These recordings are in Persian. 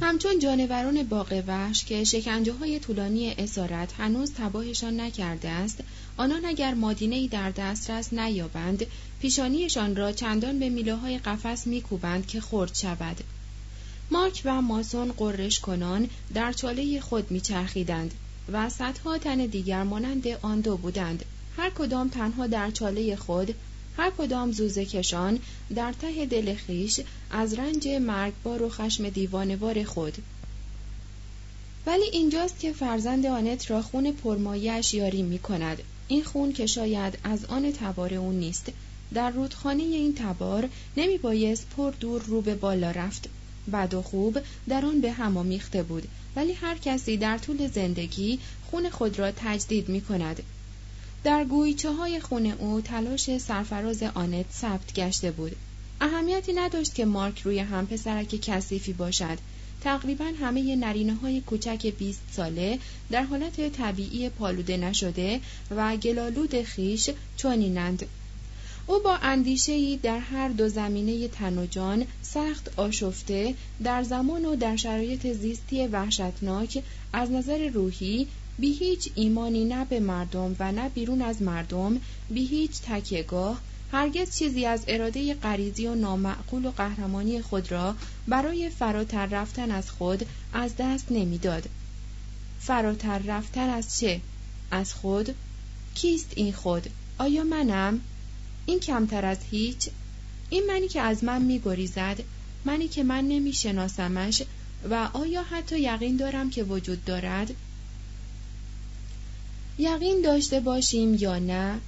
همچون جانوران باغ وحش که شکنجه‌های طولانی اسارت هنوز تباهشان نکرده است، آنان اگر مادینه‌ای در دسترس نیابند، پیشانیشان را چندان به میله‌های قفس می‌کوبند که خرد شود. مارک و ماسون غرش کنان در چاله خود می‌چرخیدند و صدها تن دیگر مانند آن دو بودند، هر کدام تنها در چاله خود، هر کدام زوزه کشان در ته دل خویش از رنج مرگبار و خشم دیوانه‌وار خود. ولی اینجاست که فرزند آنت را خون پرمایه‌اش یاری می‌کند، این خون که شاید از آن تبار او نیست. در رودخانه این تبار نمی‌بایست پر دور رو به بالا رفت. بد و خوب در آن به هم آمیخته بود، ولی هر کسی در طول زندگی خون خود را تجدید می‌کند. در گویچه‌های خون او تلاش سرفراز آنت ثبت گشته بود. اهمیتی نداشت که مارک روی هم پسرک کثیفی باشد. تقریباً همه نرینه‌های کوچک 20 ساله در حالت طبیعی پالوده نشده و گلالود خیش چنینند. او با اندیشه‌ای در هر دو زمینه تن و جان سخت آشفته، در زمان و در شرایط زیستی وحشتناک، از نظر روحی بی هیچ ایمانی نه به مردم و نه بیرون از مردم، بی هیچ تکیه‌گاه، هرگز چیزی از اراده غریزی و نامعقول و قهرمانی خود را برای فراتر رفتن از خود از دست نمی‌داد. فراتر رفتن از چه؟ از خود؟ کیست این خود؟ آیا منم؟ این کمتر از هیچ؟ این منی که از من می‌گریزد، منی که من نمی‌شناسمش و آیا حتی یقین دارم که وجود دارد؟ یقین داشته باشیم یا نه،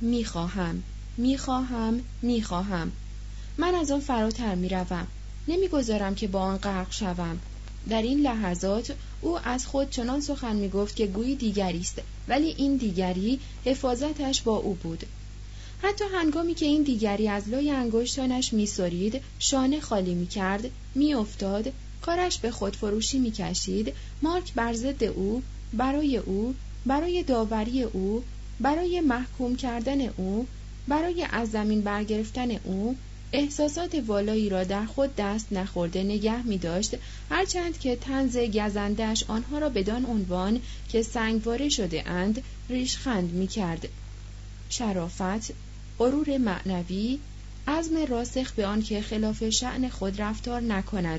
میخواهم. من از آن فراتر میروم. نمیگذارم که با آن غرق شوم. در این لحظات او از خود چنان سخن میگفت که گویی دیگری است، ولی این دیگری حفاظتش با او بود. حتی هنگامی که این دیگری از لای انگشتانش میسرید، شانه خالی میکرد، میافتاد، کارش به خودفروشی میکشید، مارک بر ضد او، برای داوری او، برای محکوم کردن او، برای از زمین برگرفتن او، احساسات والایی را در خود دست نخورده نگه می داشت، هرچند که طنز گزندش آنها را بدان عنوان که سنگواره شده اند ریشخند می کرد. شرافت، غرور معنوی، عزم راسخ به آن که خلاف شأن خود رفتار نکند.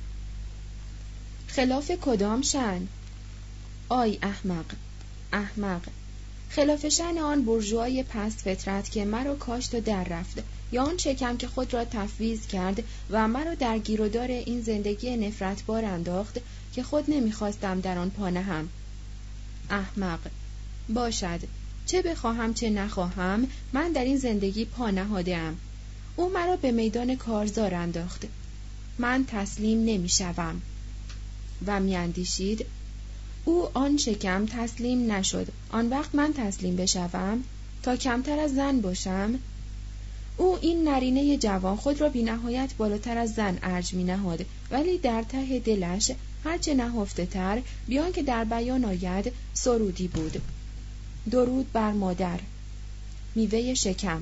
خلاف کدام شأن؟ آی احمق، خلاف شأن آن بورژوای پست فطرت که مرا کاشت و در رفت، یا آن شکم که خود را تفویض کرد و مرا در گیرودار این زندگی نفرتبار انداخت که خود نمیخواستم در آن پا نهم. احمق. باشد، چه بخواهم چه نخواهم، من در این زندگی پا نهاده‌ام. او مرا به میدان کارزار انداخت. من تسلیم نمیشوم. و میاندیشید او آن شکم تسلیم نشد، آن وقت من تسلیم بشوم تا کمتر از زن باشم. او این نرینه جوان خود را بی نهایت بالاتر از زن ارج می نهاد، ولی در ته دلش هرچه نهفته تر بیان که در بیان آید سرودی بود. درود بر مادر. میوه شکم.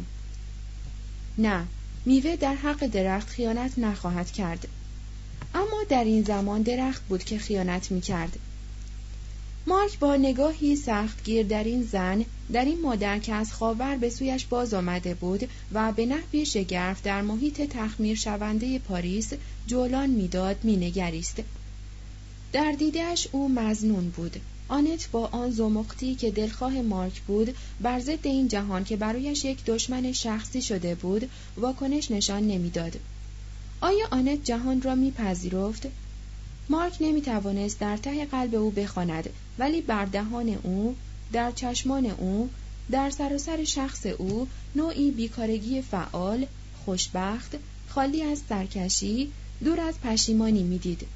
نه، میوه در حق درخت خیانت نخواهد کرد. اما در این زمان درخت بود که خیانت می کرد. مارک با نگاهی سختگیر در این زن، در این مادر که از خاور به سویش باز آمده بود و به نحوی شگرف در محیط تخمیر شونده پاریس جولان میداد مینگریست. در دیده‌اش او مظنون بود. آنت با آن زمختی که دلخواه مارک بود بر ضد این جهان که برایش یک دشمن شخصی شده بود واکنش نشان نمیداد. آیا آنت جهان را میپذیرفت؟ مارک نمیتوانست در ته قلب او بخواند، ولی بر دهان او، در چشمان او، در سراسر شخص او نوعی بیکارگی فعال، خوشبخت، خالی از سرکشی، دور از پشیمانی میدید.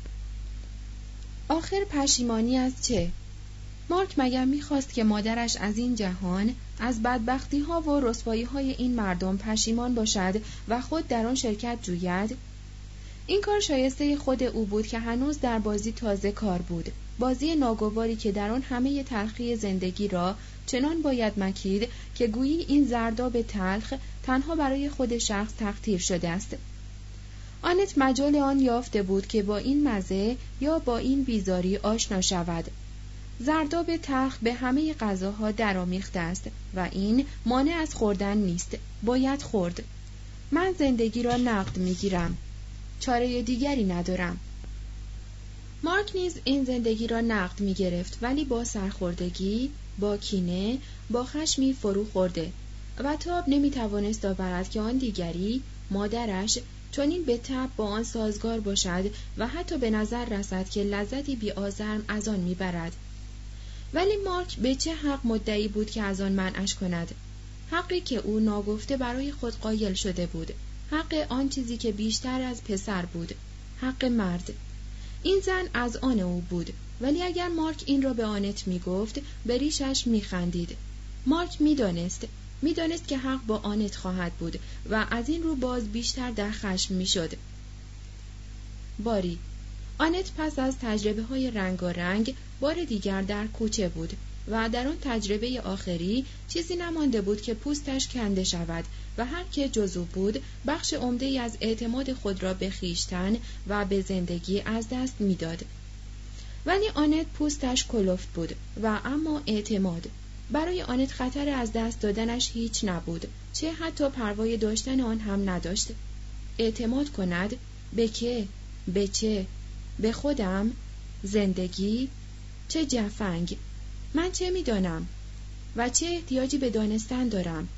آخر پشیمانی از چه؟ مارک مگر میخواست که مادرش از این جهان، از بدبختی ها و رسوایی های این مردم پشیمان باشد و خود در آن شرکت جوید؟ این کار شایسته خود او بود که هنوز در بازی تازه کار بود، بازی ناگواری که در آن همه تلخی زندگی را چنان باید مکید که گویی این زرداب تلخ تنها برای خود شخص تقدیر شده است. آنت مجال آن یافته بود که با این مزه یا با این بیزاری آشنا شود. زردآب تلخ به همه غذاها درآمیخته است و این مانع از خوردن نیست، باید خورد. من زندگی را نقد می‌گیرم، چاره دیگری ندارم. مارک نیز این زندگی را نقد می‌گرفت، ولی با سرخوردگی، با کینه، با خشمی فرو خورده و تاب نمی‌توانست آورد که آن دیگری، مادرش، چنین به طبع با آن سازگار باشد و حتی به نظر رسد که لذتی بی‌آزرم از آن می‌برد. ولی مارک به چه حق مدعی بود که از آن منعش کند؟ حقی که او ناگفته برای خود قایل شده بود، حق آن چیزی که بیشتر از پسر بود، حق مرد. این زن از آن او بود، ولی اگر مارک این را به آنت میگفت به ریشش میخندید. مارک میدانست که حق با آنت خواهد بود و از این رو باز بیشتر در خشم میشد. باری آنت پس از تجربه‌های رنگارنگ بار دیگر در کوچه بود و در آن تجربه آخری چیزی نمانده بود که پوستش کنده شود و هر که جزو بود بخش عمده‌ای از اعتماد خود را به خویشتن و به زندگی از دست می‌داد. ولی آنت پوستش کلفت بود و اما اعتماد برای آنت خطر از دست دادنش هیچ نبود، چه حتی پروای داشتن آن هم نداشت. اعتماد کند به که؟ به چه؟ به خودم؟ زندگی؟ چه جفنگ! من چه می‌دانم؟ و چه احتیاجی به دانستن دارم؟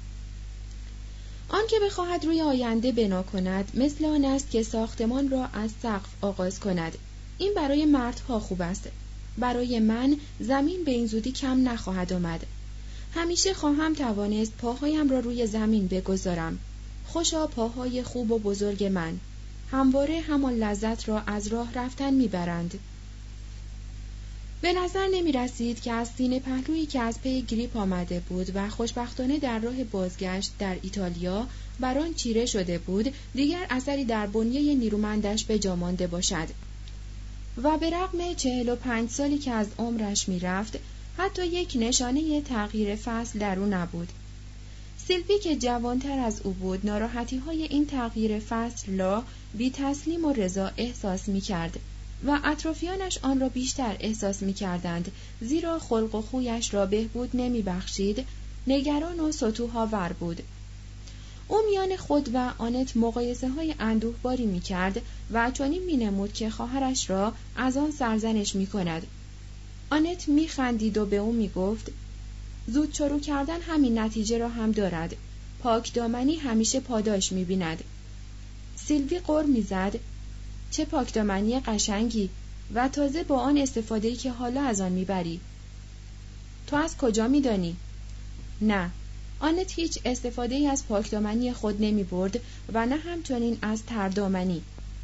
آن که بخواهد روی آینده بنا کند مثل آن است که ساختمان را از سقف آغاز کند. این برای مردها خوب است. برای من زمین به این زودی کم نخواهد آمد. همیشه خواهم توانست پاهایم را روی زمین بگذارم. خوشا پاهای خوب و بزرگ من همواره همان لذت را از راه رفتن میبرند. به نظر نمی رسید که از سینه پهلویی که از پی گریپ آمده بود و خوشبختانه در راه بازگشت در ایتالیا بر آن چیره شده بود دیگر اثری در بنیه نیرومندش به جا مانده باشد و به رغم 45 سالی که از عمرش می رفت حتی یک نشانه تغییر فصل در او نبود. سیلوی که جوانتر از او بود ناراحتی های این تغییر فصل را بی تسلیم و رضا احساس می کرد و اطرافیانش آن را بیشتر احساس می کردند، زیرا خلق و خویش را بهبود نمی بخشید، نگران و ستوهاور بود. او میان خود و آنت مقایسه های اندوهباری می کرد و چنین می نمود که خواهرش را از آن سرزنش می کند. آنت می خندید و به او می گفت زود شروع کردن همین نتیجه را هم دارد. پاک دامنی همیشه پاداش می بیند. سیلوی غر می زد چه پاکدامنی قشنگی و تازه با آن استفاده‌ای که حالا از آن میبری. تو از کجا میدانی؟ نه، آنت هیچ استفاده‌ای از پاکدامنی خود نمیبرد و نه همچنین از تردامنی.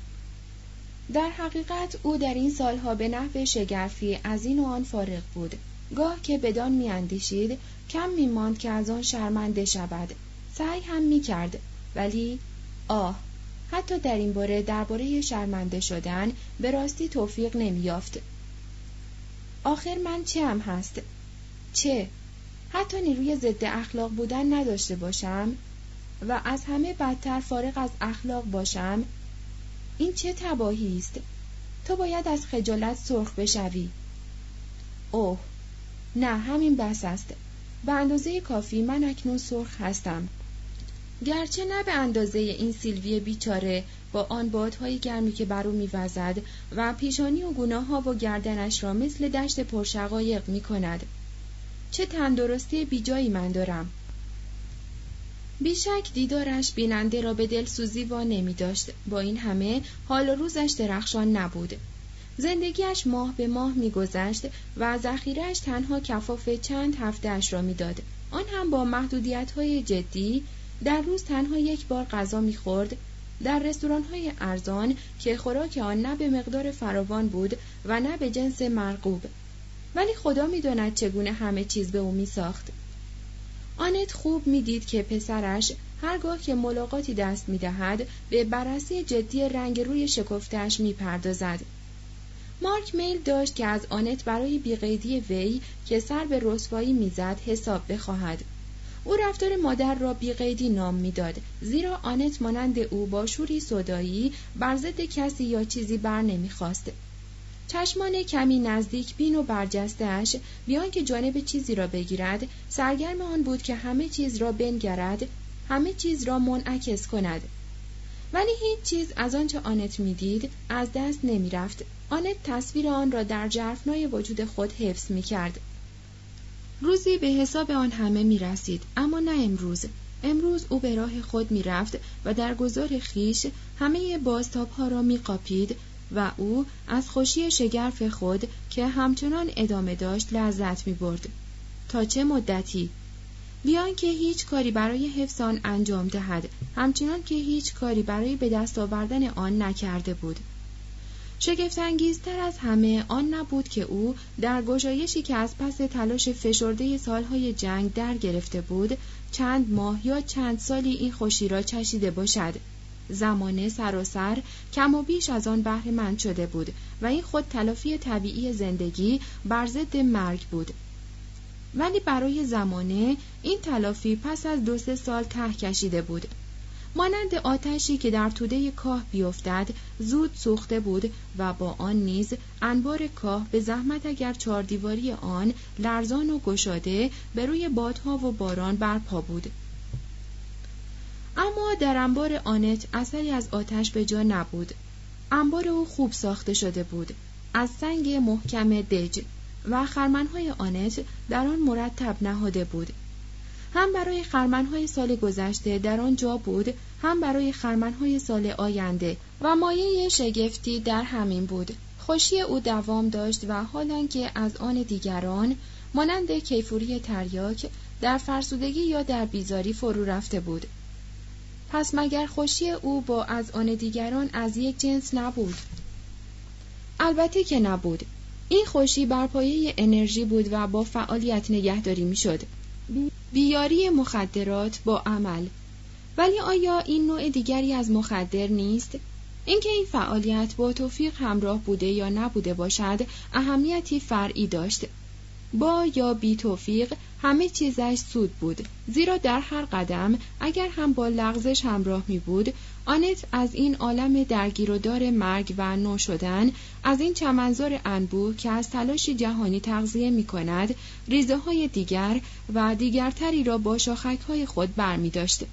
در حقیقت او در این سالها به نحو شگرفی از این و آن فارغ بود. گاه که بدان میاندیشید کم میماند که از آن شرمنده شود. سعی هم میکرد، ولی حتی در این باره درباره شرمنده شدن به راستی توفیق نمی‌یافت. آخر من چه هم هست؟ چه؟ حتی نیروی ضد اخلاق بودن نداشته باشم و از همه بدتر فارغ از اخلاق باشم؟ این چه تباهی است؟ تو باید از خجالت سرخ بشوی. اوه، نه همین بس است. به اندازه کافی من اکنون سرخ هستم. گرچه نه به اندازه این سیلوی بیچاره با آن بادهای گرمی که بر او می‌وزد و پیشانی و گونه‌ها و گردنش را مثل دشت پرشقایق می‌کند. چه تندرستی بیجایی من دارم. بیشک دیدارش بیننده را به دلسوزی وا نمی‌داشت. با این همه حال و روزش درخشان نبود. زندگیش ماه به ماه می‌گذشت و ذخیره‌اش تنها کفاف چند هفته‌اش را می‌داد. آن هم با محدودیت‌های جدی. در روز تنها یک بار غذا می‌خورد در رستوران‌های ارزان که خوراک آن نه به مقدار فراوان بود و نه به جنس مرغوب. ولی خدا می‌داند چگونه همه چیز به او می‌ساخت. آنت خوب می‌دید که پسرش هرگاه که ملاقاتی دست می‌دهد به بررسی جدی رنگ روی شکفته‌اش می‌پردازد. مارک میل داشت که از آنت برای بی‌قیدی وی که سر به رسوایی می‌زد حساب بخواهد. او رفتار مادر را بی‌قیدی نام می‌داد، زیرا آنت مانند او با شوری سودایی بر ضد کسی یا چیزی بر نمی‌خواست. چشمان کمی نزدیک بین و برجسته‌اش بیان که جانب چیزی را بگیرد، سرگرم آن بود که همه چیز را بنگرد، همه چیز را منعکس کند. ولی هیچ چیز از آنچه آنت می‌دید از دست نمی‌رفت. آنت تصویر آن را در ژرفنای وجود خود حفظ می‌کرد. روزی به حساب آن همه می‌رسید، اما نه امروز. امروز او به راه خود می‌رفت و در گذار خیش همه بازتاب‌ها را می‌قاپید و او از خوشی شگرف خود که همچنان ادامه داشت لذت می‌برد. تا چه مدتی؟ بیان که هیچ کاری برای حفظ آن انجام دهد، همچنان که هیچ کاری برای به دست آوردن آن نکرده بود. شگفت‌انگیزتر از همه آن نبود که او در گشایشی که از پس تلاش فشرده سالهای جنگ در گرفته بود، چند ماه یا چند سالی این خوشی را چشیده باشد. زمانه سراسر کم و بیش از آن بهره مند شده بود و این خود تلافی طبیعی زندگی بر ضد مرگ بود. ولی برای زمانه این تلافی پس از 2-3 سال ته کشیده بود. مانند آتشی که در توده کاه بیفتد زود سوخته بود و با آن نیز انبار کاه به زحمت اگر 4 دیواری آن لرزان و گشاده به روی بادها و باران برپا بود. اما در انبار آنت اثری از آتش به جا نبود. انبار او خوب ساخته شده بود، از سنگ محکم دج، و خرمنهای آنت در آن مرتب نهاده بود. هم برای خرمنهای سال گذشته در آن جا بود، هم برای خرمنهای سال آینده، و مایه شگفتی در همین بود. خوشی او دوام داشت و حالان که از آن دیگران مانند کیفوری تریاک در فرسودگی یا در بیزاری فرو رفته بود. پس مگر خوشی او با از آن دیگران از یک جنس نبود؟ البته که نبود. این خوشی بر پایه انرژی بود و با فعالیت نگهداری می‌شد. بیاری مخدرات با عمل. ولی آیا این نوع دیگری از مخدر نیست؟ اینکه این فعالیت با توفیق همراه بوده یا نبوده باشد اهمیتی فرعی داشت. با یا بی توفیق همه چیزش سود بود، زیرا در هر قدم اگر هم با لغزش همراه می بود، آنت از این عالم درگیر و دار مرگ و نو شدن، از این چمنزار انبوه که از تلاشی جهانی تغذیه می کند، ریزه های دیگر و دیگرتری را با شاخک های خود بر می داشت.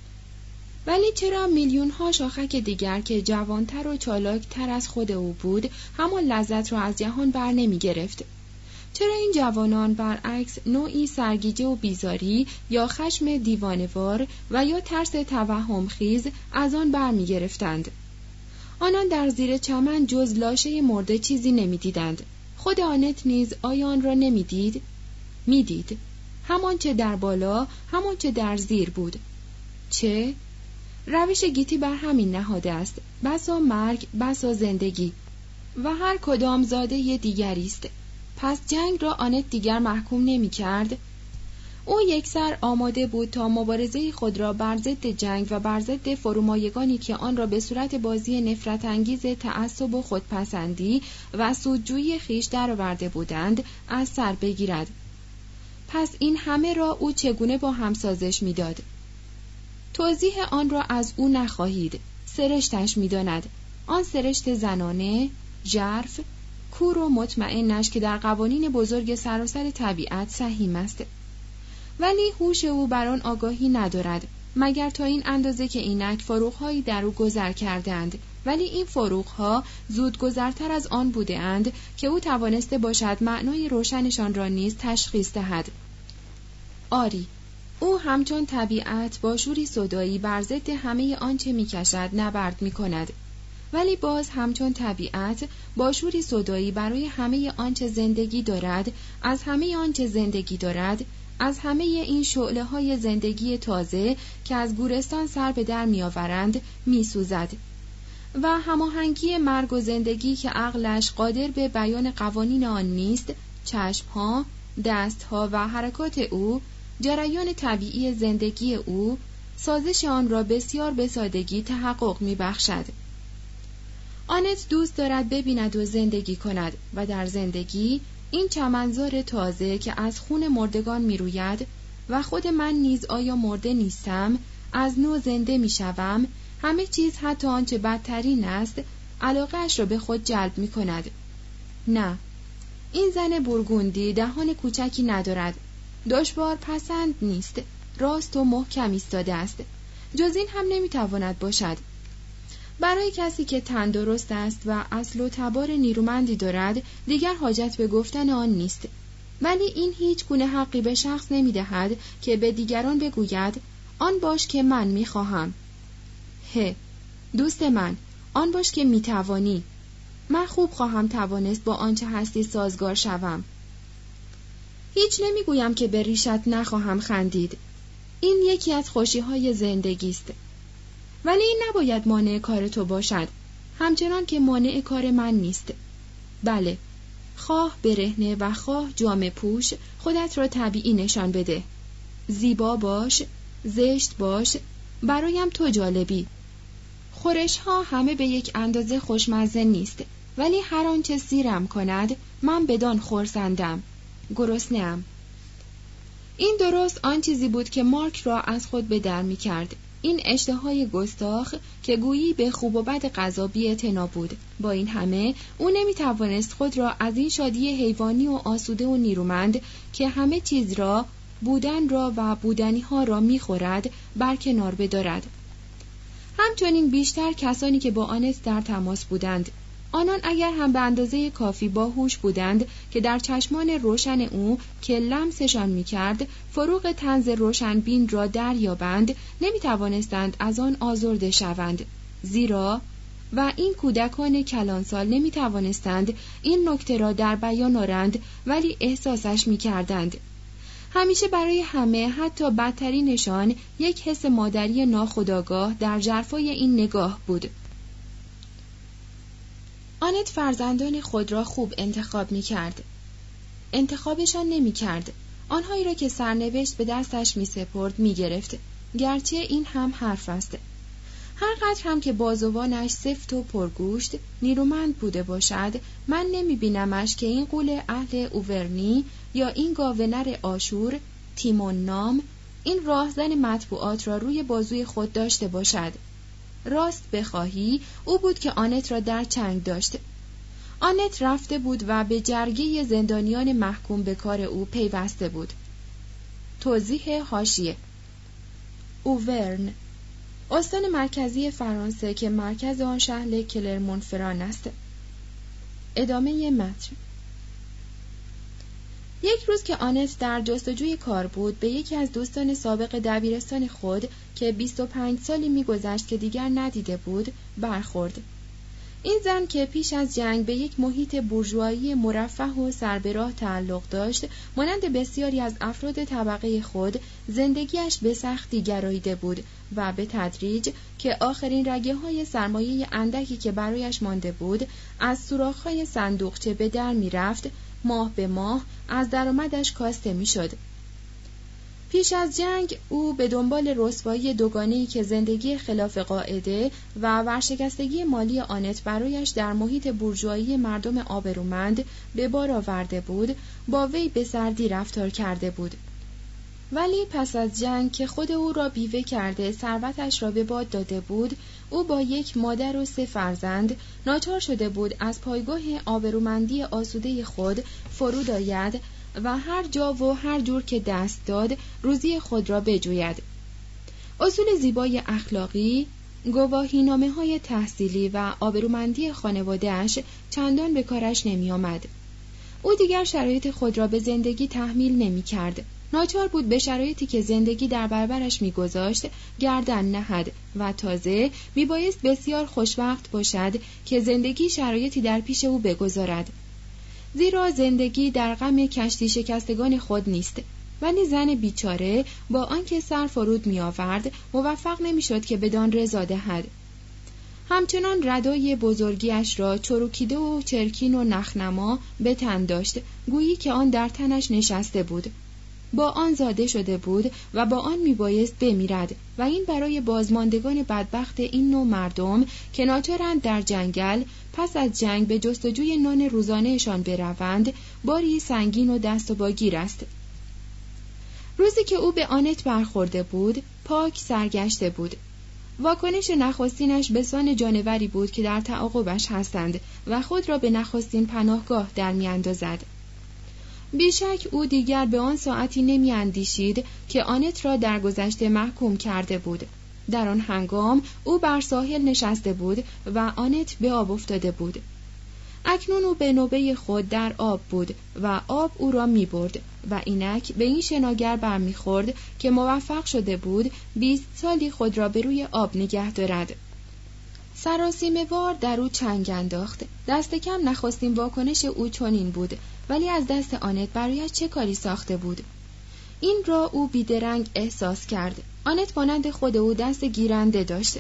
ولی چرا میلیون ها شاخک دیگر که جوانتر و چالاکتر از خود او بود همان لذت را از جهان بر نمی گرفت؟ چرا این جوانان برعکس نوعی سرگیجه و بیزاری یا خشم دیوانه‌وار و یا ترس توهم خیز از آن بر می گرفتند؟ آنان در زیر چمن جز لاشه مرده چیزی نمی دیدند. خود آنت نیز آیا آن را نمی دید؟ می دید. همان چه در بالا، همان چه در زیر بود. چه؟ روش گیتی بر همین نهاده است. بسا مرگ، بسا زندگی، و هر کدام زاده ی دیگری است. پس جنگ را آنت دیگر محکوم نمی کرد. او یکسر آماده بود تا مبارزه خود را بر ضد جنگ و بر ضد فرومایگانی که آن را به صورت بازی نفرت انگیز تعصب و خودپسندی و سودجویی خیش درآورده بودند از سر بگیرد. پس این همه را او چگونه با هم سازش می داد؟ توضیح آن را از او نخواهید. سرشتش می داند. آن سرشت زنانه، ژرف، کور و مطمئنش که در قوانین بزرگ سراسر طبیعت سهیم است. ولی هوش او بر آن آگاهی ندارد، مگر تا این اندازه که اینک فروغ‌هایی در او گذر کردند. ولی این فروغ‌ها زود گذرتر از آن بوده اند که او توانسته باشد معنای روشنشان را نیز تشخیص دهد. آری، او همچون طبیعت با شوری سودایی بر ضد همه آنچه می‌کشد نبرد می‌کند. ولی باز همچون طبیعت با شوری سودایی برای همه آنچه زندگی دارد، از همه آنچه زندگی دارد، از همه این شعله‌های زندگی تازه که از گورستان سر به در می‌آورند می‌سوزد. و هماهنگی مرگ و زندگی که عقلش قادر به بیان قوانین آن نیست، چشم‌ها، دست‌ها و حرکات او، جریان طبیعی زندگی او، سازش آن را بسیار به سادگی تحقق می‌بخشد. آنت دوست دارد ببیند و زندگی کند و در زندگی این چمنزار تازه که از خون مردگان می‌روید، و خود من نیز آیا مرده نیستم؟ از نو زنده می شوم؟ همه چیز حتی آنچه بدترین است علاقه اش را به خود جلب می کند. نه، این زن بورگوندی دهان کوچکی ندارد، دشوار پسند نیست، راست و محکم ایستاده است. جز این هم نمیتواند باشد. برای کسی که تندرست است و اصل و تبار نیرومندی دارد دیگر حاجت به گفتن آن نیست، ولی این هیچ گونه حقی به شخص نمیدهد که به دیگران بگوید آن باش که من میخواهم. دوست من، آن باش که میتوانی. من خوب خواهم توانست با آنچه هستی سازگار شوم. هیچ نمیگویم که به ریشت نخواهم خندید. این یکی از خوشی‌های زندگی است. ولی این نباید مانع کار تو باشد، همچنان که مانع کار من نیست. بله، خواه برهنه و خواه جامه پوش، خودت را طبیعی نشان بده. زیبا باش، زشت باش، برایم تو جالبی. خورش‌ها همه به یک اندازه خوشمزه نیست، ولی هر آنچه سیرم کند من بدان خرسندم. گرسنه‌ام. این درست آن چیزی بود که مارک را از خود به در می کرد. این اشتهای گستاخ که گویی به خوب و بد غذا بی‌اعتنا بود. با این همه او نمی توانست خود را از این شادی حیوانی و آسوده و نیرومند که همه چیز را، بودن را و بودنی ها را می خورد برکنار بدارد. همچنین بیشتر کسانی که با آنت در تماس بودند. آنان اگر هم به اندازه کافی باهوش بودند که در چشمان روشن او که لمسشان می‌کرد فروغ طنز روشنبین را دریابند، نمی‌توانستند از آن آزرده شوند، زیرا و این کودکان کلانسال نمی‌توانستند این نکته را در بیان آورند، ولی احساسش می‌کردند. همیشه برای همه، حتی بدترینشان، یک حس مادری ناخودآگاه در ژرفای این نگاه بود. آنت فرزندان خود را خوب انتخاب می کرد. انتخابشان نمی کرد. آنهایی را که سرنوشت به دستش می سپرد می گرفت. گرچه این هم حرف است. هر قدر هم که بازوانش سفت و پرگوشت نیرومند بوده باشد، من نمی بینمش که این غول اهل اوورنی یا این گاونر آشور، تیمون نام، این راهزن مطبوعات را روی بازوی خود داشته باشد. راست بخواهی او بود که آنت را در چنگ داشت. آنت رفته بود و به جرگه زندانیان محکوم به کار او پیوسته بود. توضیح حاشیه: اوورن، استان مرکزی فرانسه که مرکز آن شهر کلرمون-فران است. ادامه متن. یک روز که آنت در جستجوی کار بود، به یکی از دوستان سابق دبیرستان خود که 25 سالی می‌گذشت که دیگر ندیده بود برخورد. این زن که پیش از جنگ به یک محیط بورژوایی مرفه و سربراه تعلق داشت، مانند بسیاری از افراد طبقه خود زندگیش به سختی گراییده بود و به تدریج که آخرین رگه‌های سرمایه اندکی که برایش مانده بود از سوراخ‌های صندوقچه به در می‌رفت، ماه به ماه از درآمدش کاسته می‌شد. پیش از جنگ او به دنبال رسوایی دوگانه‌ای که زندگی خلاف قاعده و ورشکستگی مالی آنت برایش در محیط بورژوایی مردم آبرومند به بار آورده بود، با وی به سردی رفتار کرده بود. ولی پس از جنگ که خود او را بیوه کرده ثروتش را به باد داده بود، او با یک مادر و 3 فرزند ناچار شده بود از پایگاه آبرومندی آسوده خود فرود آید و هر جا و هر جور که دست داد روزی خود را بجوید. اصول زیبای اخلاقی، گواهینامه‌های تحصیلی و آبرومندی خانواده‌اش چندان به کارش نمی آمد. او دیگر شرایط خود را به زندگی تحمیل نمی کرد. ناچار بود به شرایطی که زندگی در برابرش می‌گذاشت گردن نهد و تازه میبایست بسیار خوشوقت باشد که زندگی شرایطی در پیش او بگذارد، زیرا زندگی در غم کشتی شکستگان خود نیست. ولی زن بیچاره با آنکه سر فرود می‌آورد موفق نمی‌شد که بدان رضا دهد. همچنان ردای بزرگیش را چروکیده و چرکین و نخنما به تن داشت، گویی که آن در تنش نشسته بود. با آن زاده شده بود و با آن میبایست بمیرد و این برای بازماندگان بدبخت این نوع مردم که ناچارند در جنگل پس از جنگ به جستجوی نان روزانهشان بروند باری سنگین و دست و باگیر است. روزی که او به آنت برخورده بود، پاک سرگشته بود. واکنش نخستینش به سان جانوری بود که در تعاقبش هستند و خود را به نخستین پناهگاه در میاندازد. بیشک او دیگر به آن ساعتی نمی اندیشید که آنت را در گذشته محکوم کرده بود. در آن هنگام او بر ساحل نشسته بود و آنت به آب افتاده بود. اکنون او به نوبه خود در آب بود و آب او را می برد و اینک به این شناگر برمیخورد که موفق شده بود 20 سالی خود را به روی آب نگه دارد. سراسیمه وار در او چنگ انداخت. دست کم نخستین واکنش او چنین بود، ولی از دست آنت برایش چه کاری ساخته بود؟ این را او بیدرنگ احساس کرد. آنت مانند خود او دست گیرنده داشت.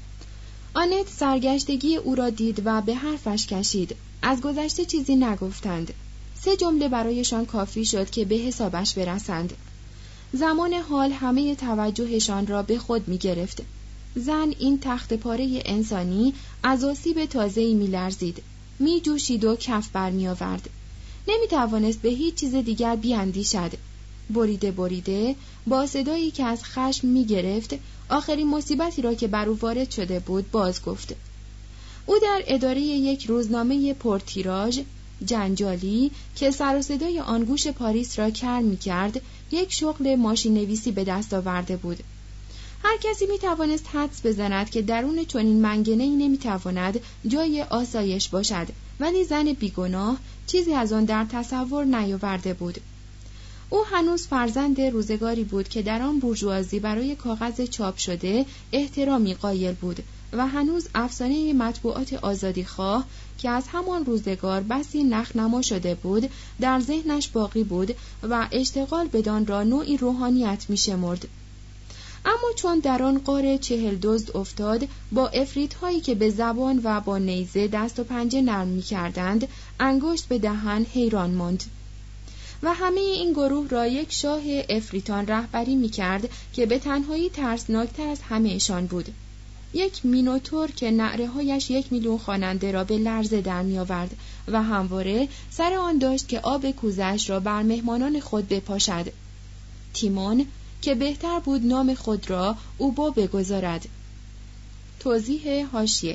آنت سرگشتگی او را دید و به حرفش کشید. از گذشته چیزی نگفتند. 3 جمله برایشان کافی شد که به حسابش برسند. زمان حال همه توجهشان را به خود می گرفت. زن این تخت پاره انسانی از آسیب تازه‌ای می لرزید. می جوشید و کف بر می آورد. نمی توانست به هیچ چیز دیگر بیاندیشد. بریده با صدایی که از خشم می گرفت آخرین مصیبتی را که بر او وارد شده بود باز گفت. او در اداره یک روزنامه پرتیراژ جنجالی که سر و صدای آن گوش پاریس را کر می کرد یک شغل ماشین نویسی به دست آورده بود. هر کسی می توانست حدس بزند که درون چنین منگنه‌ای نمی تواند جای آسایش باشد، ولی زن بیگناه چیزی از آن در تصور نیاورده بود. او هنوز فرزند روزگاری بود که در آن بورژوازی برای کاغذ چاپ شده احترامی قایل بود و هنوز افسانه مطبوعات آزادیخواه که از همان روزگار بسی نخنما شده بود در ذهنش باقی بود و اشتغال بدان را نوعی روحانیت می شمرد. اما چون در آن غار 40 دزد افتاد، با عفریت هایی که به زبان و با نیزه دست و پنجه نرم می کردند، انگشت به دهن حیران ماند. و همه این گروه را یک شاه عفریتان رهبری می کرد که به تنهایی ترسناکتر از همه‌شان بود. یک مینوتور که نعره‌هایش 1 میلیون خواننده را به لرزه در می آورد و همواره سر آن داشت که آب کوزه‌اش را بر مهمانان خود بپاشد. تیمون که بهتر بود نام خود را اوبو بگذارد. توضیح حاشیه: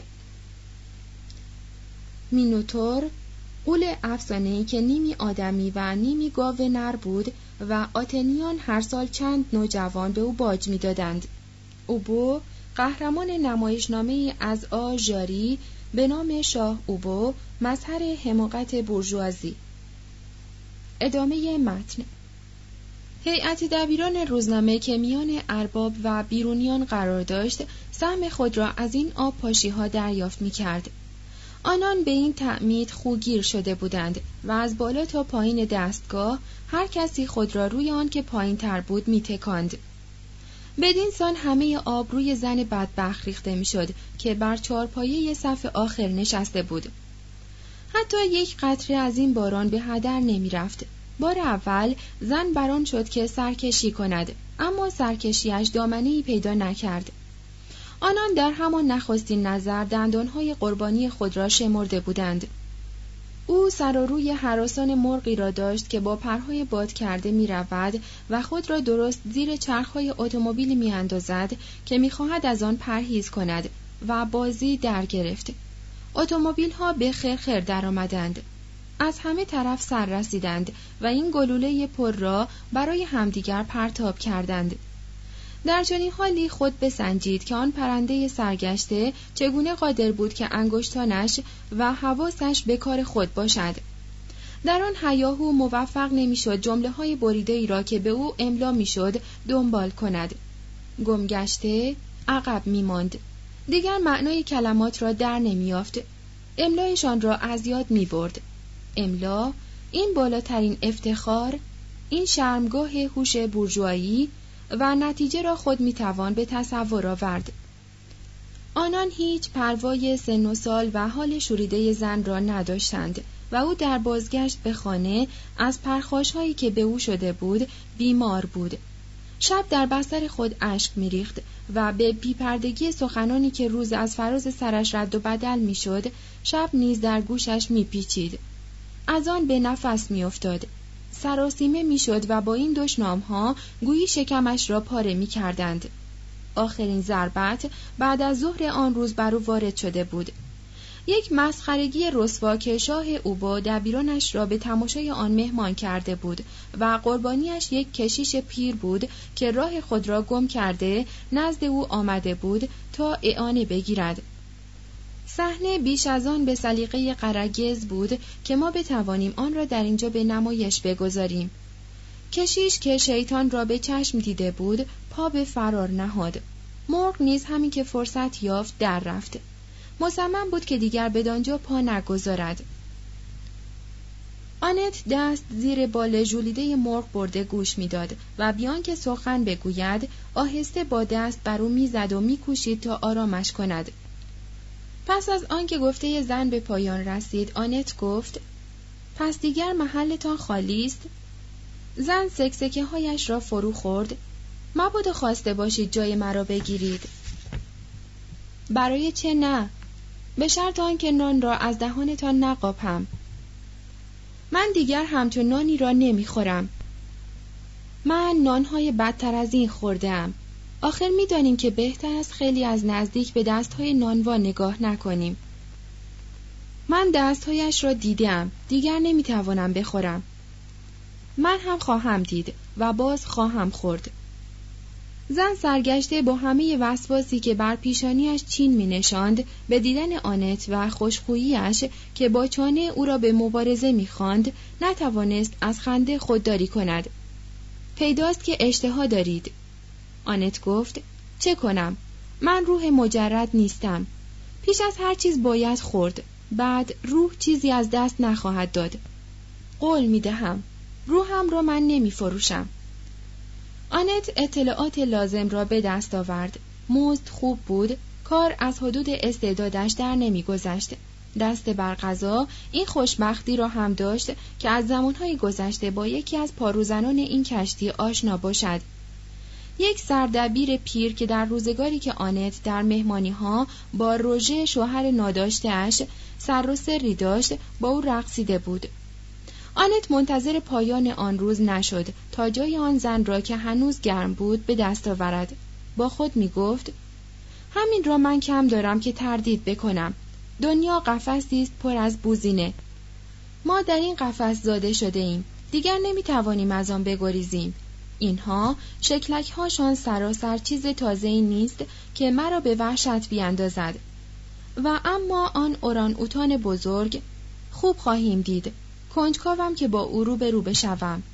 مینوتور غول افسانه‌ای که نیمی آدمی و نیمی گاو نر بود و آتنیان هر سال چند نوجوان به او باج می‌دادند. اوبو قهرمان نمایشنامه‌ای از ژاری به نام شاه اوبو، مظهر حماقت بورژوازی. ادامه متن. هیئت دبیران روزنامه که میان ارباب و بیرونیان قرار داشت، سهم خود را از این آب پاشی‌ها دریافت می‌کرد. آنان به این تعمید خوگیر شده بودند و از بالا تا پایین دستگاه هر کسی خود را روی آن که پایین تر بود می تکاند. بدین سان همه آب روی زن بدبخت ریخته می شد که بر چارپایه صف آخر نشسته بود. حتی یک قطره از این باران به هدر نمی رفت. بار اول زن بران شد که سرکشی کند، اما سرکشیش دامنه‌ای پیدا نکرد. آنان در همان نخستین نظر دندانهای قربانی خود را شمرده بودند. او سر و روی هراسان مرغی را داشت که با پرهای باد کرده می رود و خود را درست زیر چرخهای اتومبیلی می اندازد که می خواهد از آن پرهیز کند و بازی در گرفت. اتومبیل ها به خرخر در آمدند. از همه طرف سر رسیدند و این گلوله پر را برای همدیگر پرتاب کردند. در چنین حالی خود بسنجید که آن پرنده سرگشته چگونه قادر بود که انگشتانش و حواسش به کار خود باشد. در آن هیاهو موفق نمی‌شد جمله‌های بریده‌ای را که به او املا می‌شد دنبال کند. گمگشته عقب می‌ماند. دیگر معنای کلمات را در نمی‌یافت. املایشان را از یاد می‌برد. املا، این بالاترین افتخار، این شرمگاه هوش بورژوایی و نتیجه را خود میتوان به تصور آورد. آنان هیچ پروای سن و سال و حال شوریده زن را نداشتند و او در بازگشت به خانه از پرخاش‌هایی که به او شده بود بیمار بود. شب در بستر خود اشک می‌ریخت و به بی‌پردگی سخنانی که روز از فراز سرش رد و بدل می‌شد، شب نیز در گوشش می‌پیچید. از آن به نفس می‌افتاد. سراسیمه میشد و با این دشنام‌ها گویی شکمش را پاره می‌کردند. آخرین ضربت بعد از ظهر آن روز بر او وارد شده بود. یک مسخرگی رسوا که شاه اوبا دبیرانش را به تماشای آن مهمان کرده بود و قربانیش یک کشیش پیر بود که راه خود را گم کرده نزد او آمده بود تا اعانه بگیرد. صحنه بیش از آن به سلیقه قرگز بود که ما بتوانیم آن را در اینجا به نمایش بگذاریم. کشیش که شیطان را به چشم دیده بود پا به فرار نهاد. مرغ نیز همین که فرصت یافت در رفت. مصمم بود که دیگر بدانجا پا نگذارد. آنت دست زیر بال ژولیده مرغ برده گوش میداد و بیان که سخن بگوید آهسته با دست بر او میزد و میکوشید تا آرامش کند. پس از آنکه گفته زن به پایان رسید آنت گفت: پس دیگر محلتان خالی است؟ زن سکسکه هایش را فرو خورد: مبادا خواسته باشید جای مرا بگیرید. برای چه نه؟ به شرط آنکه نان را از دهانتان نقاپم. من دیگر همچون نانی را نمیخورم. من نانهای بدتر از این خوردم. آخر میدانیم که بهتر است خیلی از نزدیک به دستهای نانوا نگاه نکنیم. من دستهایش را دیدم، دیگر نمیتوانم بخورم. من هم خواهم دید و باز خواهم خورد. زن سرگشته با همه وسواسی که بر پیشانیش چین می نشاند به دیدن آنت و خوشخوییش که با چانه او را به مبارزه می خواند نتوانست از خنده خودداری کند. پیداست که اشتها دارید. آنت گفت: چه کنم؟ من روح مجرد نیستم. پیش از هر چیز باید خورد. بعد روح چیزی از دست نخواهد داد. قول می دهم. روحم را من نمی فروشم. آنت اطلاعات لازم را به دست آورد. مزد خوب بود، کار از حدود استعدادش در نمی گذشت. دست بر قضا این خوشبختی را هم داشت که از زمانهای گذشته با یکی از پاروزنان این کشتی آشنا باشد. یک سردبیر پیر که در روزگاری که آنت در مهمانی‌ها با روژه شوهر ناداشته‌اش سر و سری داشت با او رقصیده بود. آنت منتظر پایان آن روز نشد تا جای آن زن را که هنوز گرم بود به دست آورد. با خود می گفت: همین را من کم دارم که تردید بکنم. دنیا قفسی است پر از بوزینه. ما در این قفس زاده شده ایم. دیگر نمی توانیم از آن بگریزیم. اینها شکلک هاشان سراسر چیز تازه‌ای نیست که مرا به وحشت بیاندازد. و اما آن اوران اوتان بزرگ خوب خواهیم دید. کنجکاوم که با او روبرو بشوم.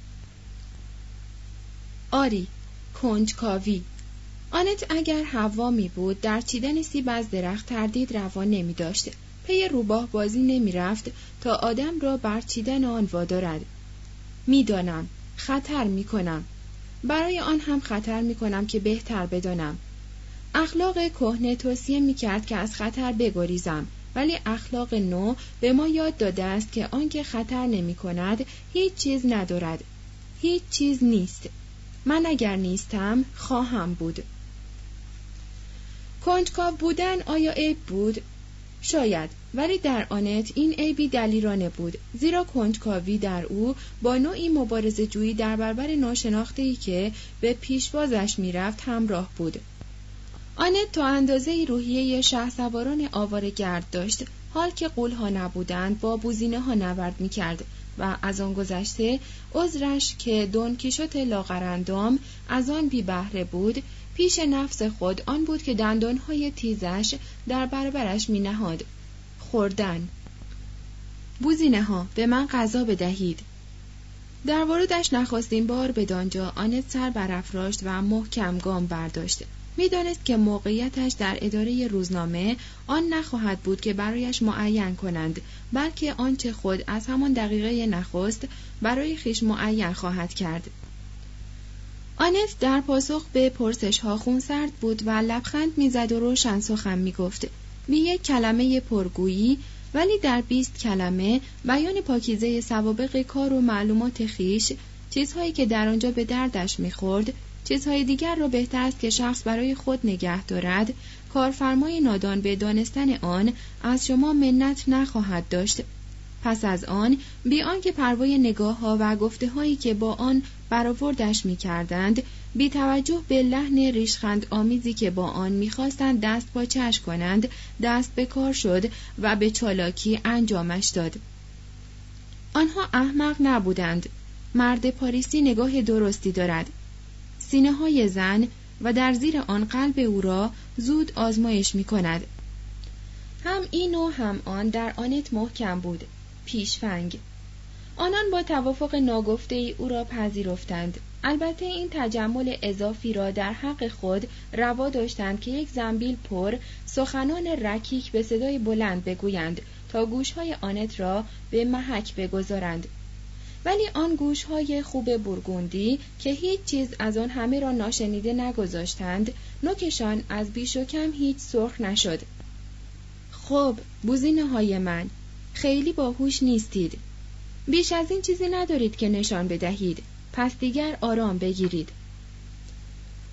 آری، کنجکاوی. آنت اگر حوا می بود در چیدن سیب از درخت تردید روا نمی داشت. پی روباه بازی نمی رفت تا آدم را بر چیدن آن وادارد. می دانم، خطر می کنم. برای آن هم خطر می کنم که بهتر بدانم. اخلاق کهنه توصیه می کرد که از خطر بگریزم. ولی اخلاق نو به ما یاد داده است که آنکه خطر نمی کند هیچ چیز ندارد. هیچ چیز نیست. من اگر نیستم خواهم بود. کنجکاو بودن آیا عیب بود؟ شاید، ولی در آنت این عیبی دلیرانه بود، زیرا کنجکاوی در او با نوعی مبارزه جویی در برابر ناشناخته‌ای که به پیشوازش میرفت همراه بود. آنت تا اندازه‌ای روحیه شهسواران آواره‌گرد داشت، حال که غول‌ها نبودند با بوزینه‌ها نبرد می‌کرد و از آن گذشته عذرش که دون کیشوت لاغرندام از آن بی بهره بود پیش نفس خود آن بود که دندان‌های تیزش در برابرش می‌نهاد. خوردن. بوزینه‌ها به من غذا بدهید. در ورودش نخستین بار بدانجا آنت سر برافراشت و محکم گام برداشت. می‌دانست که موقعیتش در اداره روزنامه آن نخواهد بود که برایش معین کنند، بلکه آنچه خود از همان دقیقه نخست برای خویش معین خواهد کرد. آنت در پاسخ به پرسش‌ها خونسرد بود و لبخند می‌زد و روشن سخن می‌گفت. بی یک کلمه پرگویی، ولی در 20 کلمه بیان پاکیزه سوابق کار و معلومات خویش، چیزهایی که در آنجا به دردش می‌خورد، چیزهای دیگر را بهتر است که شخص برای خود نگه دارد. کارفرمای نادان به دانستن آن از شما منت نخواهد داشت. پس از آن بی آنکه پروای نگاه‌ها و گفته‌هایی که با آن برآوردش می‌کردند، بی توجه به لحن ریشخند آمیزی که با آن می‌خواستند دست پاچه‌اش کنند، دست به کار شد و به چالاکی انجامش داد. آنها احمق نبودند. مرد پاریسی نگاه درستی دارد. سینه‌های زن و در زیر آن قلب او را زود آزمایش می‌کند. هم این و هم آن در آنت محکم بود. پیشفنگ. آنان با توافق ناگفته‌ای او را پذیرفتند. البته این تجمل اضافی را در حق خود روا داشتند که یک زنبیل پر سخنان رکیک به صدای بلند بگویند تا گوشهای آنت را به محک بگذارند. ولی آن گوشهای خوب بورگوندی که هیچ چیز از آن همه را ناشنیده نگذاشتند، نوکشان از بیش و کم هیچ سرخ نشد. خب، بوزینه‌های من، خیلی باهوش نیستید. بیش از این چیزی ندارید که نشان بدهید. پس دیگر آرام بگیرید.